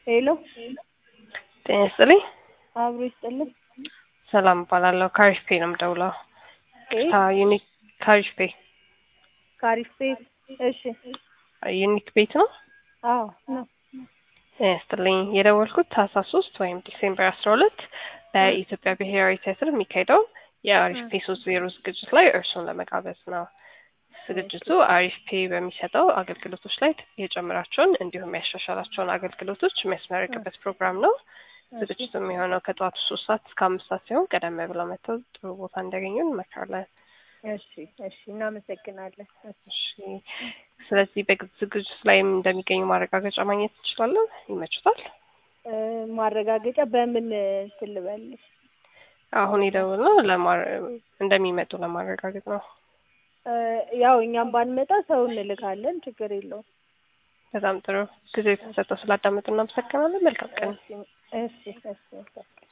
ሄሎ ጤና ይስጥልኝ። አብሮ ይስጥልኝ። ሰላም እባላለሁ። ካሪፍ ፔ ነው የምደውለው። ዩኒክ ካሪፍ ፔ ካሪፍ ፔ። እሺ ዩኒክ ቤት ነው? አዎ ነው። ጤና ይስጥልኝ። የደወልኩት ታህሳስ 3 ወይም ዲሴምበር 12 በኢትዮጵያ ብሔራዊ ቲያትር የሚካሄደው የአሪፍ ፔ 30 ዝግጅት ላይ እርሱን ለመጋበዝ ነው። ዝግጅቱ አሪፍ ፔ በሚሰጠው አገልግሎቶች ላይ የጨመራቸውን እንዲሁም ያሻሻላቸውን አገልግሎቶች የሚያስመረቅበት ፕሮግራም ነው። ዝግጅቱ የሚሆነው ከጠዋቱ 3 ሰዓት እስከ 5 ሰዓት ሲሆን ቀደም ብለው መጥተው ጥሩ ቦታ እንዲያገኙ እንመክራለን። እሺ እናመሰግናለን። እሺ ስለዚህ በዝግጅቱ ላይም እንደሚገኙ ማረጋገጫ ማግኘት እንችላለን። ይመችታል? ማረጋገጫ በምን ትልበልሽ? አሁን የደወልነው እንደሚመጡ ለማረጋገጥ ነው። ያው እኛም ባንመጣ ሰው እንልካለን፣ ችግር የለውም። በጣም ጥሩ ጊዜ ተሰጥቶ ስላዳመጡ እናመሰግናለን። መልካም ቀን። እሺ